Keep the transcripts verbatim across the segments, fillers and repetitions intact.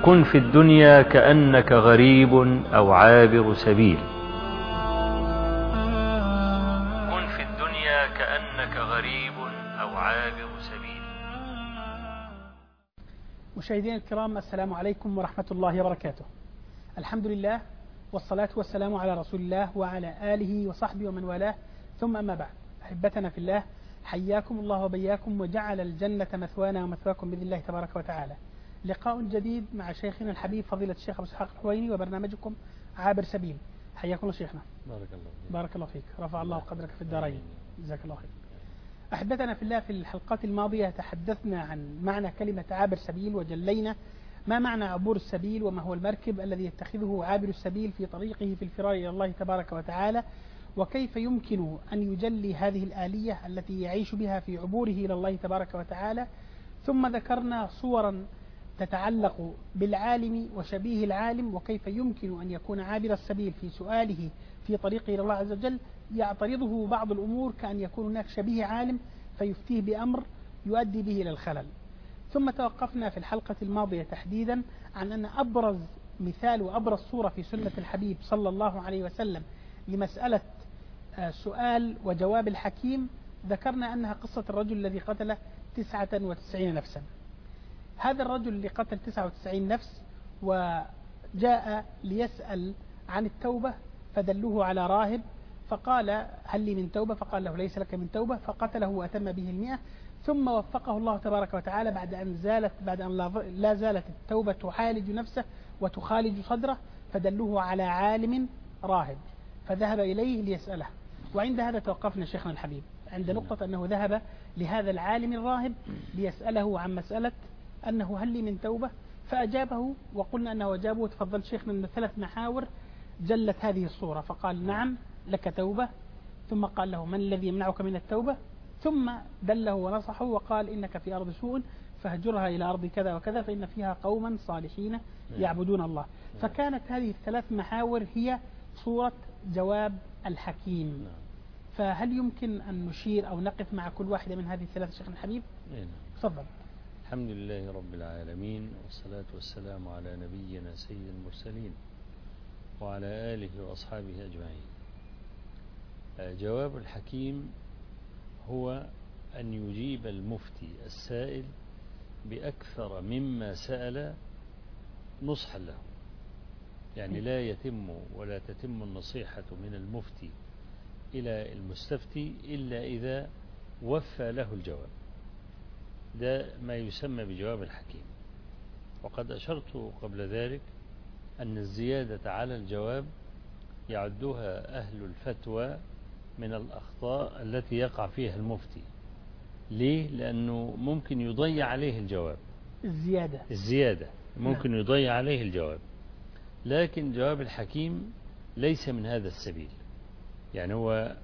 كن في الدنيا كأنك غريب أو عابر سبيل. كن في الدنيا كأنك غريب أو عابر سبيل. مشاهدينا الكرام، السلام عليكم ورحمة الله وبركاته. الحمد لله والصلاة والسلام على رسول الله وعلى آله وصحبه ومن والاه، ثم أما بعد. أحبتنا في الله، حياكم الله وبياكم وجعل الجنة مثوانا ومثواكم بإذن الله تبارك وتعالى. لقاء جديد مع شيخنا الحبيب فضيلة الشيخ أبو إسحاق الحويني وبرنامجكم عابر سبيل. حياكم الله شيخنا. بارك الله فيك. بارك الله فيك، رفع الله قدرك في الدارين. جزاك الله خير. أحبتنا في الله، في الحلقات الماضية تحدثنا عن معنى كلمة عابر سبيل، وجلينا ما معنى عبور السبيل، وما هو المركب الذي يتخذه عابر السبيل في طريقه في الفرار إلى الله تبارك وتعالى، وكيف يمكن أن يجلي هذه الآلية التي يعيش بها في عبوره إلى الله تبارك وتعالى. ثم ذكرنا صورا تتعلق بالعالم وشبيه العالم، وكيف يمكن أن يكون عابر السبيل في سؤاله في طريقه إلى الله عز وجل يعترضه بعض الأمور، كأن يكون هناك شبيه عالم فيفتيه بأمر يؤدي به إلى الخلل. ثم توقفنا في الحلقة الماضية تحديدا عن أن أبرز مثال وأبرز صورة في سنة الحبيب صلى الله عليه وسلم لمسألة سؤال وجواب الحكيم، ذكرنا أنها قصة الرجل الذي قتل تسعة وتسعين نفسا. هذا الرجل اللي قتل تسعة وتسعين نفس وجاء ليسأل عن التوبة، فدلوه على راهب فقال هل لي من توبة؟ فقال له ليس لك من توبة، فقتله وأتم به المئة. ثم وفقه الله تبارك وتعالى بعد أن زالت بعد أن لا زالت التوبة تعالج نفسه وتخالج صدره، فدلوه على عالم راهب فذهب إليه ليسأله. وعند هذا توقفنا شيخنا الحبيب عند نقطة أنه ذهب لهذا العالم الراهب ليسأله عن مسألة أنه هل لي من توبة، فأجابه، وقلنا أنه أجابه وتفضل شيخنا من ثلاث محاور جلت هذه الصورة. فقال نعم لك توبة، ثم قال له من الذي يمنعك من التوبة، ثم دله ونصحه وقال إنك في أرض سوء فاهجرها إلى أرض كذا وكذا فإن فيها قوما صالحين يعبدون الله. فكانت هذه الثلاث محاور هي صورة جواب الحكيم. فهل يمكن أن نشير أو نقف مع كل واحدة من هذه الثلاث شيخنا الحبيب؟ تفضل. الحمد لله رب العالمين، والصلاة والسلام على نبينا سيد المرسلين وعلى آله وأصحابه أجمعين. جواب الحكيم هو أن يجيب المفتي السائل بأكثر مما سأل نصحا له. يعني لا يتم ولا تتم النصيحة من المفتي إلى المستفتي إلا إذا وفى له الجواب. ده ما يسمى بجواب الحكيم. وقد أشرت قبل ذلك أن الزيادة على الجواب يعدها أهل الفتوى من الأخطاء التي يقع فيها المفتي. ليه؟ لأنه ممكن يضيع عليه الجواب. الزيادة الزيادة ممكن يضيع عليه الجواب. لكن جواب الحكيم ليس من هذا السبيل. يعني هو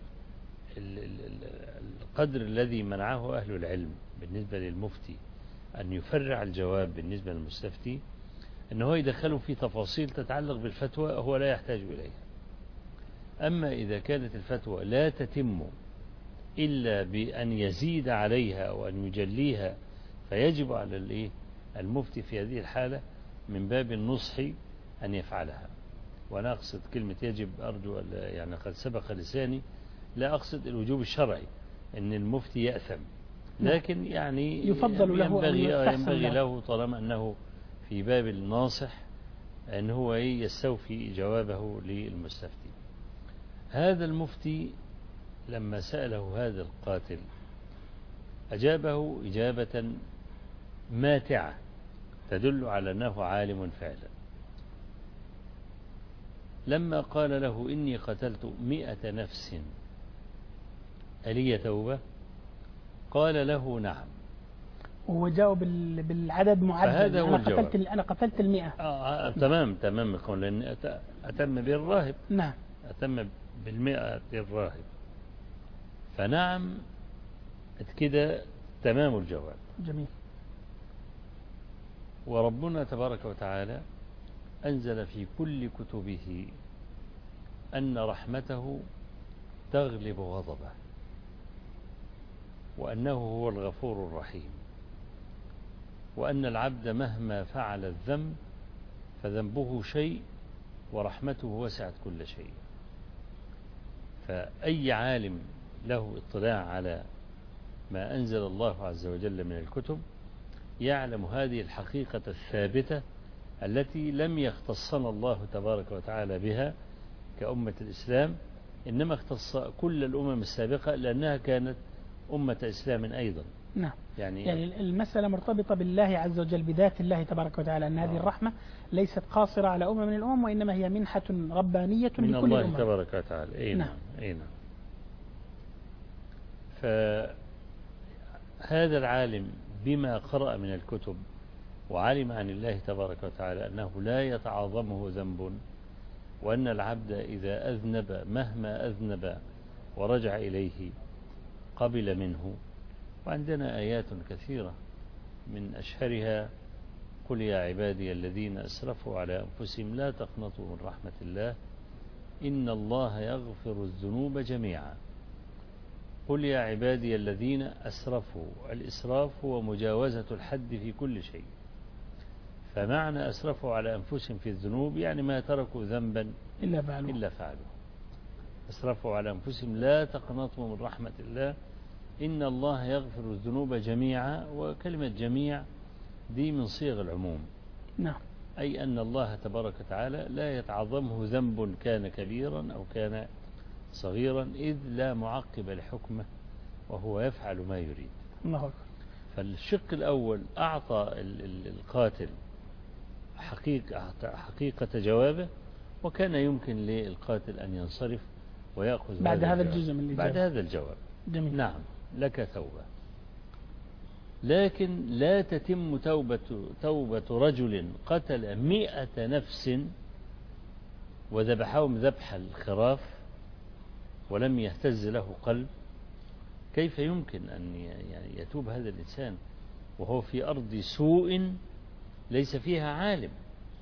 القدر الذي منعه أهل العلم بالنسبة للمفتي أن يفرع الجواب بالنسبة للمستفتي أنه يدخله في تفاصيل تتعلق بالفتوى هو لا يحتاج إليها. أما إذا كانت الفتوى لا تتم إلا بأن يزيد عليها أو أن يجليها، فيجب على المفتي في هذه الحالة من باب النصح أن يفعلها. وأنا أقصد كلمة يجب، أرجو يعني قد سبق لساني، لا أقصد الوجوب الشرعي أن المفتي يأثم، لكن يعني يفضل له ينبغي, ينبغي له طالما أنه في باب الناصح أن هو يستوفي جوابه للمستفتي. هذا المفتي لما سأله هذا القاتل أجابه إجابة ماتعة تدل على أنه عالم فعلا. لما قال له إني قتلت مئة نفس ألي توبة؟ قال له نعم. وهو جاوب بالعدد معدل. هذا هو أنا الجواب. قتلت أنا قتلت المئة. آه تمام تمام يقول لأن أتم بالراهب. نعم. أتم بالمئة الراهب. فنعم كده تمام الجواب. جميل. وربنا تبارك وتعالى أنزل في كل كتبه أن رحمته تغلب غضبه، وأنه هو الغفور الرحيم، وأن العبد مهما فعل الذنب فذنبه شيء ورحمته وسعت كل شيء. فأي عالم له اطلاع على ما أنزل الله عز وجل من الكتب يعلم هذه الحقيقة الثابتة التي لم يختصنا الله تبارك وتعالى بها كأمة الإسلام، إنما اختص كل الأمم السابقة لأنها كانت أمة إسلام أيضا. نعم. يعني, يعني المسألة مرتبطة بالله عز وجل بذات الله تبارك وتعالى، أن هذه آه. الرحمة ليست قاصرة على أمم من الأمم، وإنما هي منحة ربانية من لكل الله الأمم تبارك وتعالى. أي نعم. أي نعم. فهذا العالم بما قرأ من الكتب وعلم عن الله تبارك وتعالى أنه لا يتعاظمه ذنب، وأن العبد إذا أذنب مهما أذنب ورجع إليه قبل منه. وعندنا آيات كثيرة من أشهرها قل يا عبادي الذين أسرفوا على أنفسهم لا تقنطوا من رحمة الله إن الله يغفر الذنوب جميعا. قل يا عبادي الذين أسرفوا، الإسراف هو مجاوزة الحد في كل شيء، فمعنى أسرفوا على أنفسهم في الذنوب يعني ما تركوا ذنبا إلا فعلوا إلا فعلوا. أسرفوا على أنفسهم لا تقنطوا من رحمة الله إن الله يغفر الذنوب جميعا. وكلمة جميع دي من صيغ العموم. نعم. أي أن الله تبارك وتعالى لا يتعظمه ذنب كان كبيرا أو كان صغيرا، إذ لا معقب لحكمه وهو يفعل ما يريد. الله أكبر. فالشق الأول أعطى القاتل حقيقة, حقيقة جوابه، وكان يمكن للقاتل أن ينصرف ويأخذ بعد هذا الجواب. الجزء من الإجابة. بعد هذا الجواب. جميل. نعم لك توبة، لكن لا تتم توبة, توبة رجل قتل مئة نفس وذبحهم ذبح الخراف ولم يهتز له قلب. كيف يمكن أن يعني يتوب هذا الإنسان وهو في أرض سوء ليس فيها عالم؟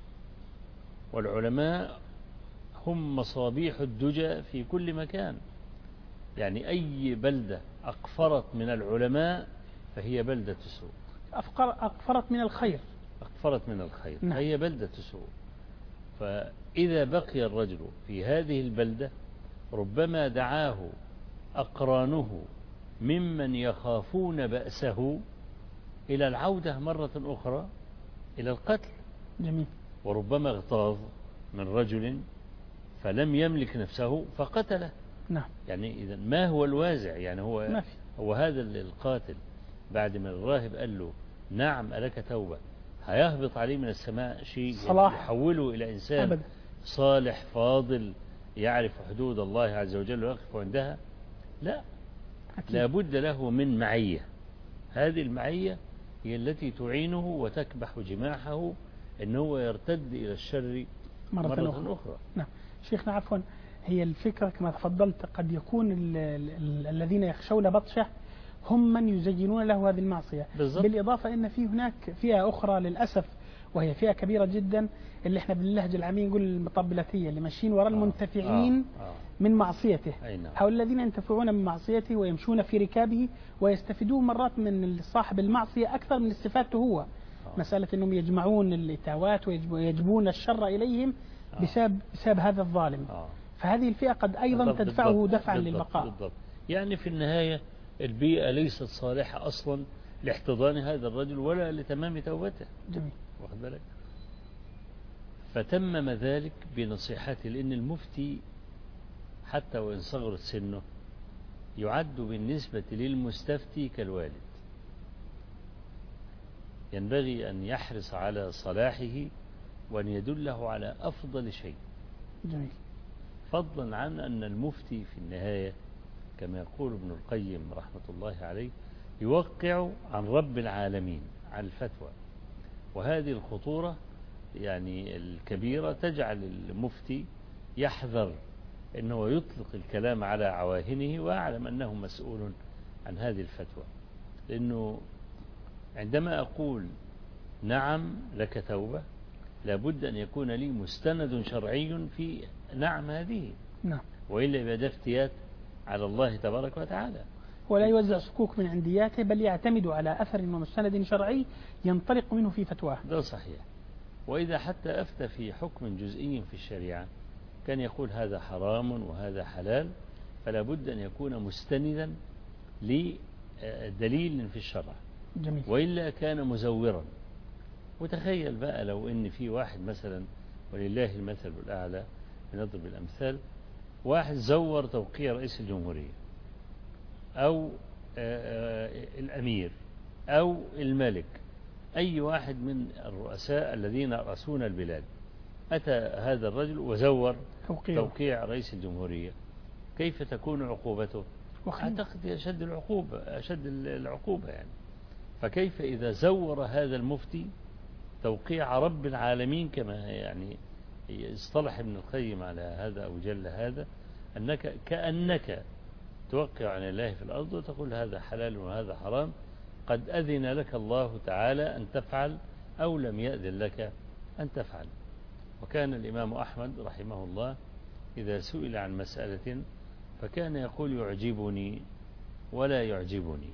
والعلماء هم مصابيح الدجى في كل مكان. يعني أي بلدة أقفرت من العلماء فهي بلدة سوء. أقفرت من الخير. أقفرت من الخير. نعم. فهي بلدة سوء. فإذا بقي الرجل في هذه البلدة ربما دعاه أقرانه ممن يخافون بأسه إلى العودة مرة أخرى إلى القتل. جميل. وربما اغتاظ من رجل فلم يملك نفسه فقتله. نعم. يعني إذا ما هو الوازع؟ يعني هو ما في. هو هذا القاتل بعد ما الراهب قال له نعم ألك توبة هيهبط عليه من السماء شيء صلاح يحوله إلى إنسان أبدا. صالح فاضل يعرف حدود الله عز وجل ويقف عندها؟ لا. أكيد. لا بد له من معية. هذه المعية هي التي تعينه وتكبح جماحه أنه يرتد إلى الشر مرة, مرة أخرى. أخرى. نعم. شيخنا عفوا، هي الفكرة كما تفضلت قد يكون ال ال ال الذين يخشون بطشه هم من يزينون له هذه المعصية. بالضبط. بالإضافة أن في هناك فئة أخرى للأسف وهي فئة كبيرة جدا اللي احنا باللهجة العامية نقول المطبلاتية اللي ماشيين وراء المنتفعين آه. آه. من معصيته. نعم. هؤلاء الذين ينتفعون من معصيته ويمشون في ركابه ويستفيدون مرات من صاحب المعصية أكثر من استفادته هو. آه. مسألة أنهم يجمعون الإتاوات ويجبون الشر إليهم آه. بسبب, بسبب هذا الظالم. آه. فهذه الفئة قد أيضا تدفعه بالضبط. دفعا بالضبط. للبقاء. بالضبط. يعني في النهاية البيئة ليست صالحة أصلا لاحتضان هذا الرجل ولا لتمام توبته. جميل. واخد بالك؟ فتمم ذلك بنصيحته، لأن المفتي حتى وإن صغرت سنه يعد بالنسبة للمستفتي كالوالد. ينبغي أن يحرص على صلاحه وأن يدله على أفضل شيء. جميل. فضلا عن أن المفتي في النهاية كما يقول ابن القيم رحمة الله عليه يوقع عن رب العالمين على الفتوى. وهذه الخطورة يعني الكبيرة تجعل المفتي يحذر أنه يطلق الكلام على عواهنه ويعلم أنه مسؤول عن هذه الفتوى. لأنه عندما أقول نعم لك توبة لابد أن يكون لي مستند شرعي في نعم هذه. نعم. وإلا يبقى افتيات على الله تبارك وتعالى. ولا يوزع صكوك من عندياته بل يعتمد على أثر ومستند شرعي ينطلق منه في فتواه. ده صحيح. وإذا حتى أفتى في حكم جزئي في الشريعة كان يقول هذا حرام وهذا حلال، فلا بد أن يكون مستندا لدليل في الشرع، جميل. وإلا كان مزورا. وتخيل بقى لو إن في واحد مثلا، ولله المثل الأعلى بنضرب الأمثال، واحد زور توقيع رئيس الجمهورية أو الأمير أو الملك، أي واحد من الرؤساء الذين رأسون البلاد، أتى هذا الرجل وزور توقيع, توقيع رئيس الجمهورية، كيف تكون عقوبته؟ أعتقد أشد العقوبة أشد العقوبة يعني. فكيف إذا زور هذا المفتي توقيع رب العالمين، كما يعني اصطلح ابن القيم على هذا أو جل هذا، أنك كأنك توقع عن الله في الأرض وتقول هذا حلال وهذا حرام، قد أذن لك الله تعالى أن تفعل أو لم يأذن لك أن تفعل. وكان الإمام أحمد رحمه الله إذا سئل عن مسألة فكان يقول يعجبني ولا يعجبني،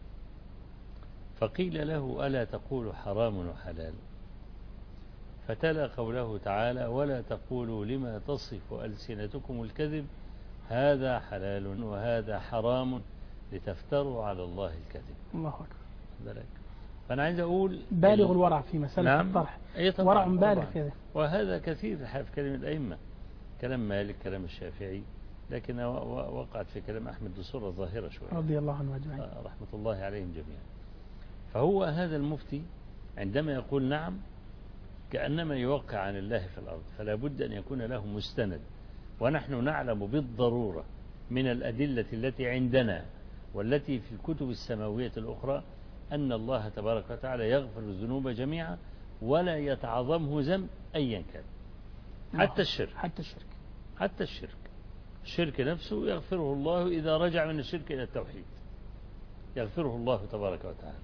فقيل له ألا تقول حرام وحلال؟ فتلا قوله تعالى ولا تقولوا لما تصف ألسنتكم الكذب هذا حلال وهذا حرام لتفتروا على الله الكذب. الله أكبر. فأنا عايز أقول بالغ الورع في مسألة نعم الطرح، ورع بالغ كذا، وهذا كثير في كلام الأئمة، كلام مالك كلام الشافعي، لكن وقعت في كلام أحمد بصورة ظاهرة شوية رضي الله عنه أجمعين رحمة الله عليهم جميعا. فهو هذا المفتي عندما يقول نعم كأنما يوقع عن الله في الأرض، فلا بد أن يكون له مستند. ونحن نعلم بالضرورة من الأدلة التي عندنا والتي في الكتب السماوية الأخرى أن الله تبارك وتعالى يغفر الذنوب جميعا ولا يتعظمه ذنب أيا كان، حتى الشرك حتى الشرك حتى الشرك الشرك نفسه يغفره الله إذا رجع من الشرك إلى التوحيد، يغفره الله تبارك وتعالى.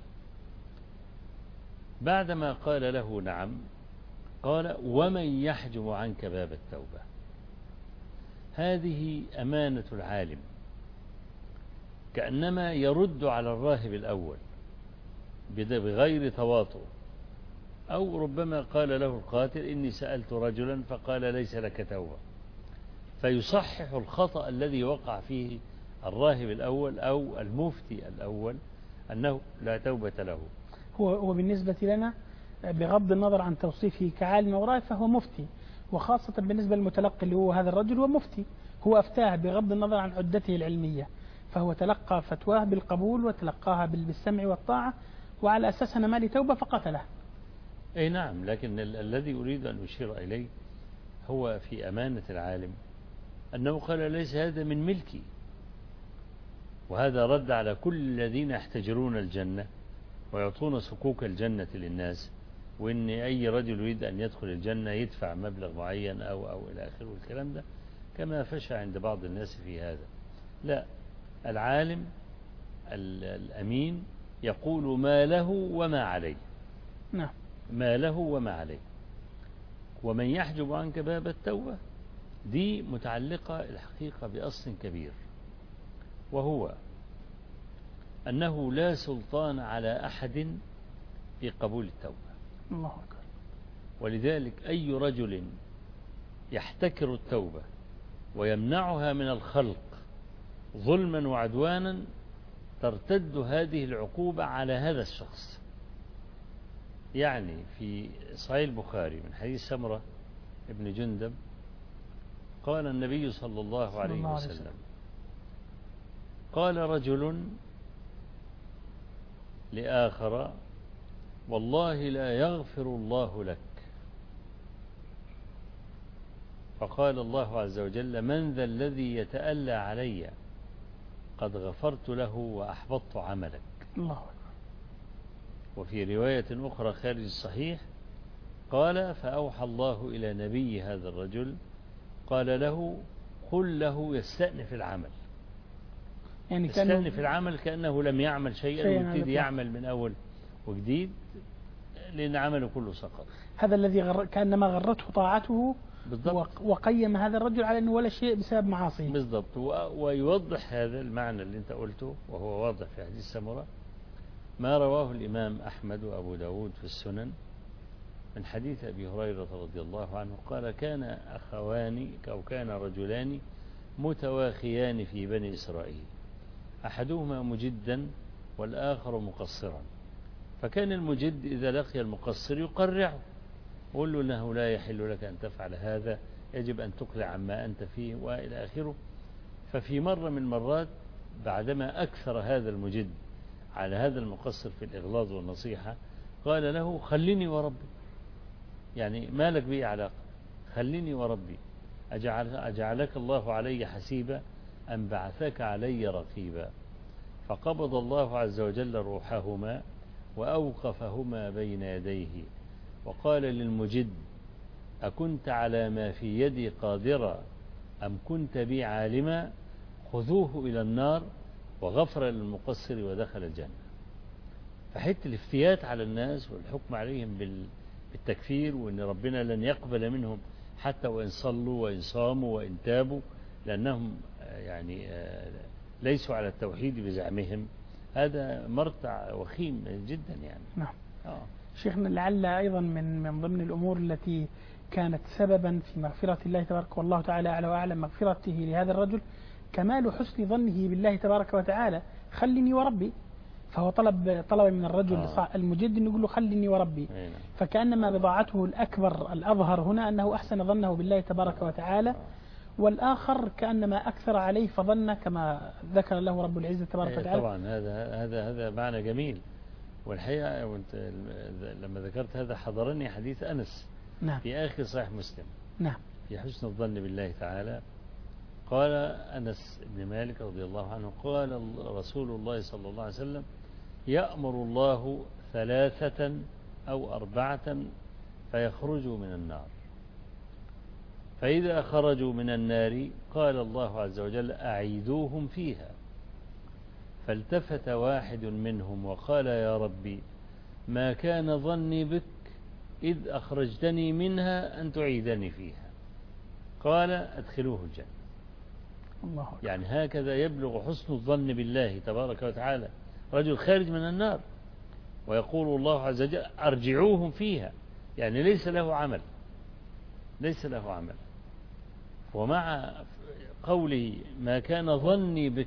بعدما قال له نعم قال ومن يحجب عنك باب التوبة. هذه أمانة العالم، كأنما يرد على الراهب الأول بغير تواطؤ، أو ربما قال له القاتل إني سألت رجلا فقال ليس لك توبة، فيصحح الخطأ الذي وقع فيه الراهب الأول أو المفتي الأول أنه لا توبة له. هو هو بالنسبة لنا بغض النظر عن توصيفه كعالم أو راهب فهو مفتي، وخاصة بالنسبة للمتلقي اللي هو هذا الرجل هو مفتي، هو أفتاه بغض النظر عن عدته العلمية، فهو تلقى فتواه بالقبول وتلقاها بالسمع والطاعة، وعلى أساس أنا مالي توبة فقتله. أي نعم، لكن ال الذي أريد أن أشير إليه هو في أمانة العالم أنه قال ليس هذا من ملكي، وهذا رد على كل الذين يحتجرون الجنة ويعطون صكوك الجنة للناس، وإن أي رجل يريد أن يدخل الجنة يدفع مبلغ معين أو أو إلى آخره والكلام ده، كما فشى عند بعض الناس في هذا. لا، العالم الأمين يقول ما له وما عليه. نعم، ما له وما عليه. ومن يحجب عنك باب التوبة دي متعلقة الحقيقة بأصل كبير، وهو أنه لا سلطان على أحد في قبول التوبة. الله أكبر. ولذلك أي رجل يحتكر التوبة ويمنعها من الخلق ظلما وعدوانا ترتد هذه العقوبة على هذا الشخص. يعني في صحيح البخاري من حديث سمرة ابن جندب قال النبي صلى الله عليه وسلم قال رجل لآخر والله لا يغفر الله لك، فقال الله عز وجل من ذا الذي يتألى علي قد غفرت له وأحبطت عملك. الله أكبر. وفي رواية أخرى خارج الصحيح قال فأوحى الله إلى نبي هذا الرجل قال له قل له يستأنف العمل، يعني يستأنف العمل كأنه لم يعمل شيئا ويبتدي يعمل من أول وجديد لأن عمله كله سقط. هذا الذي غر... كأنما غرته طاعته بالضبط. وقيم هذا الرجل على أنه ولا شيء بسبب معاصيه. بالضبط. و... ويوضح هذا المعنى اللي انت قلته وهو واضح في حديث سمرة ما رواه الإمام أحمد وأبو داود في السنن من حديث أبي هريرة رضي الله عنه قال كان أخوان أو كان رجلان متواخيان في بني إسرائيل، أحدهما مجدا والآخر مقصرا، فكان المجد إذا لقي المقصر يقرعه ويقول له أنه لا يحل لك أن تفعل هذا، يجب أن تقلع عما أنت فيه وإلى آخره. ففي مرة من المرات بعدما أكثر هذا المجد على هذا المقصر في الإغلاظ والنصيحة قال له خليني وربي، يعني ما لك بي علاقة، خليني وربي، أجعل أجعلك الله علي حسيبا أم بعثك علي رقيبا. فقبض الله عز وجل روحهما وأوقفهما بين يديه وقال للمجد أكنت على ما في يدي قادرا أم كنت بي عالما، خذوه إلى النار، وغفر للمقصر ودخل الجنة. فحتى الافتيات على الناس والحكم عليهم بالتكفير وأن ربنا لن يقبل منهم حتى وإن صلوا وإن صاموا وإن تابوا لأنهم يعني ليسوا على التوحيد بزعمهم، هذا مرتع وخيم جدا يعني. نعم. آه. شيخنا لعل أيضا من من ضمن الأمور التي كانت سببا في مغفرة الله تبارك والله تعالى أعلى وأعلم مغفرته لهذا الرجل كمال حسن ظنه بالله تبارك وتعالى، خلني وربي، فهو طلب طلب من الرجل آه. المجد أن يقول له خلني وربي، أينا. فكأنما بضاعته الأكبر الأظهر هنا أنه أحسن ظنه بالله تبارك آه. وتعالى آه. والآخر كأنما أكثر عليه فظن كما ذكر له رب العزة تبارك وتعالى. طبعا هذا هذا هذا معنى جميل، والحقيقة وانت لما ذكرت هذا حضرني حديث أنس نعم. في آخر صحيح مسلم نعم. في حسن الظن بالله تعالى. قال أنس بن مالك رضي الله عنه قال رسول الله صلى الله عليه وسلم يأمر الله ثلاثة أو أربعة فيخرجوا من النار، فإذا خرجوا من النار قال الله عز وجل أعيدوهم فيها، فالتفت واحد منهم وقال يا ربي ما كان ظني بك إذ أخرجتني منها أن تعيدني فيها، قال أدخلوه الجنة. الله يعني هكذا يبلغ حسن الظن بالله تبارك وتعالى، رجل خارج من النار ويقول الله عز وجل أرجعوهم فيها، يعني ليس له عمل ليس له عمل ومع قوله ما كان ظني بك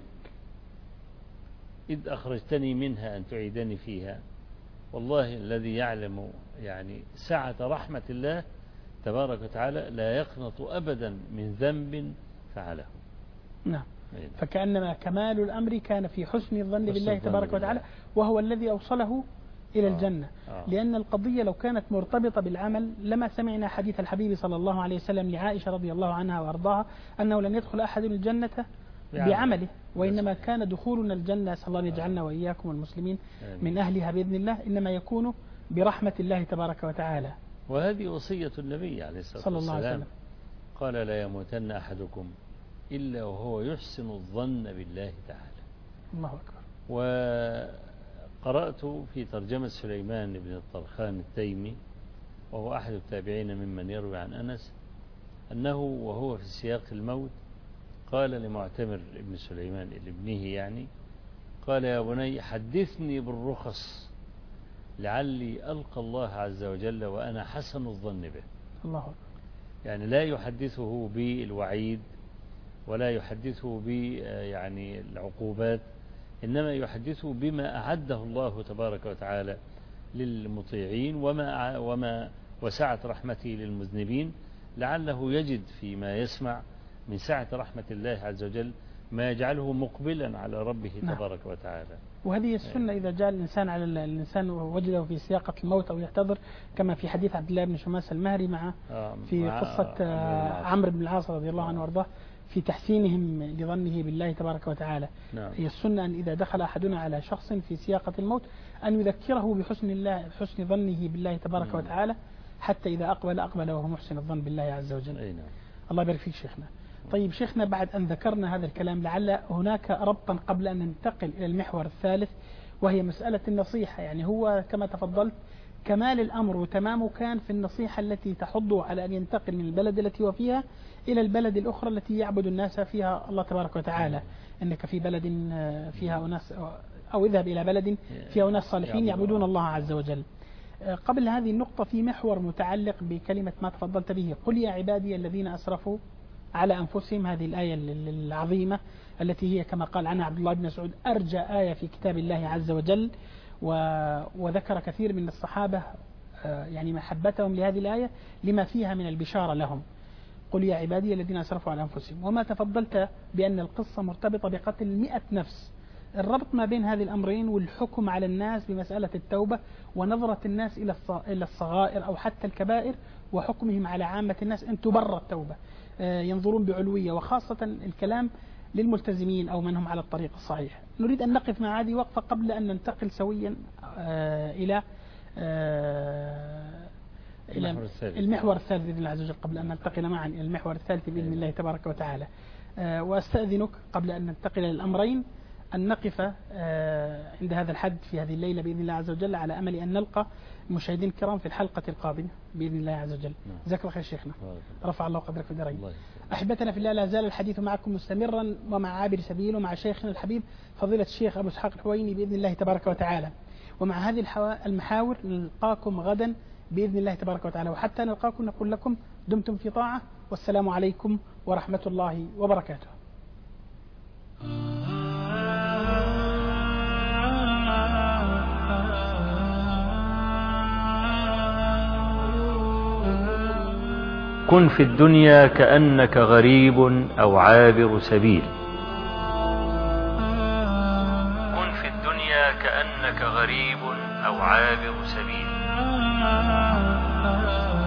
إذ أخرجتني منها أن تعيدني فيها، والله الذي يعلم يعني سعة رحمة الله تبارك وتعالى لا يقنط أبدا من ذنب فعله. نعم. فكأنما كمال الأمر كان في حسن الظن بالله تبارك وتعالى، وهو الذي أوصله إلى الجنة. آه. لأن القضية لو كانت مرتبطة بالعمل لما سمعنا حديث الحبيب صلى الله عليه وسلم لعائشة رضي الله عنها وأرضاها أنه لن يدخل أحد الجنة بعمله، وإنما كان دخولنا الجنة صلى الله أن يجعلنا وإياكم المسلمين من أهلها بإذن الله إنما يكون برحمة الله تبارك وتعالى. وهذه وصية النبي عليه الصلاة والسلام صلى الله عليه وسلم، قال لا يموتن أحدكم إلا وهو يحسن الظن بالله تعالى. الله أكبر. وقرأت في ترجمة سليمان بن الطرخان التيمي وهو أحد التابعين ممن يروي عن أنس أنه وهو في سياق الموت قال لمعتمر ابن سليمان لابنه يعني قال يا بني حدثني بالرخص لعلي ألقى الله عز وجل وأنا حسن الظن به. الله أكبر. يعني لا يحدثه بالوعيد ولا يحدثه ب يعني العقوبات، إنما يحدثه بما أعده الله تبارك وتعالى للمطيعين وما وما وسعة رحمته للمذنبين، لعله يجد فيما يسمع من سعة رحمة الله عز وجل ما يجعله مقبلا على ربه نعم. تبارك وتعالى. وهذه السنة إذا جاء الإنسان على الإنسان ووجده في سياقة الموت أو يحتضر كما في حديث عبد الله بن شماس المهري مع في مع قصة عمرو بن العاص رضي الله عنه وارضاه في تحسينهم لظنه بالله تبارك وتعالى. نعم. هي السنة أن إذا دخل أحدنا على شخص في سياقة الموت أن يذكره بحسن الله حسن ظنه بالله تبارك نعم. وتعالى حتى إذا أقبل أقبل وهو محسن الظن بالله عز وجل. نعم. الله يبارك فيك شيخنا. طيب شيخنا بعد أن ذكرنا هذا الكلام لعل هناك ربطا قبل أن ننتقل إلى المحور الثالث وهي مسألة النصيحة. يعني هو كما تفضلت كمال الأمر وتمامه كان في النصيحة التي تحضه على أن ينتقل من البلد التي هو فيها إلى البلد الأخرى التي يعبد الناس فيها الله تبارك وتعالى. إنك في بلد فيها أناس أو اذهب إلى بلد فيها أناس صالحين يعبدون الله عز وجل. قبل هذه النقطة في محور متعلق بكلمة ما تفضلت به، قل يا عبادي الذين أسرفوا على أنفسهم، هذه الآية العظيمة التي هي كما قال عنها عبد الله بن مسعود أرجى آية في كتاب الله عز وجل، وذكر كثير من الصحابة يعني محبتهم لهذه الآية لما فيها من البشارة لهم. قل يا عبادي الذين أسرفوا على أنفسهم. وما تفضلت بأن القصة مرتبطة بقتل مئة نفس، الربط ما بين هذه الأمرين والحكم على الناس بمسألة التوبة ونظرة الناس إلى الصغائر أو حتى الكبائر وحكمهم على عامة الناس أن تبرر التوبة، ينظرون بعلوية، وخاصة الكلام للملتزمين أو من هم على الطريق الصحيح. نريد أن نقف مع هذه وقفة قبل أن ننتقل سويا إلى إلى المحور الثالث بإذن الله عز وجل، قبل أن ننتقل معا إلى المحور الثالث بإذن الله تبارك وتعالى. وأستأذنك قبل أن ننتقل إلى الأمرين أن نقف عند هذا الحد في هذه الليلة بإذن الله عز وجل، على أمل أن نلقى المشاهدين الكرام في الحلقة القادمة بإذن الله عز وجل. جزاك الله خير شيخنا، رفع الله قدرك في الدارين. أحبتنا في الله، لا زال الحديث معكم مستمرا ومع عابر سبيل ومع شيخنا الحبيب فضيلة الشيخ أبو إسحاق الحويني بإذن الله تبارك وتعالى. ومع هذه المحاور نلقاكم غدا بإذن الله تبارك وتعالى، وحتى نلقاكم نقول لكم دمتم في طاعة، والسلام عليكم ورحمة الله وبركاته. كن في الدنيا كأنك غريب أو عابر سبيل. كن في الدنيا كأنك غريب أو عابر سبيل.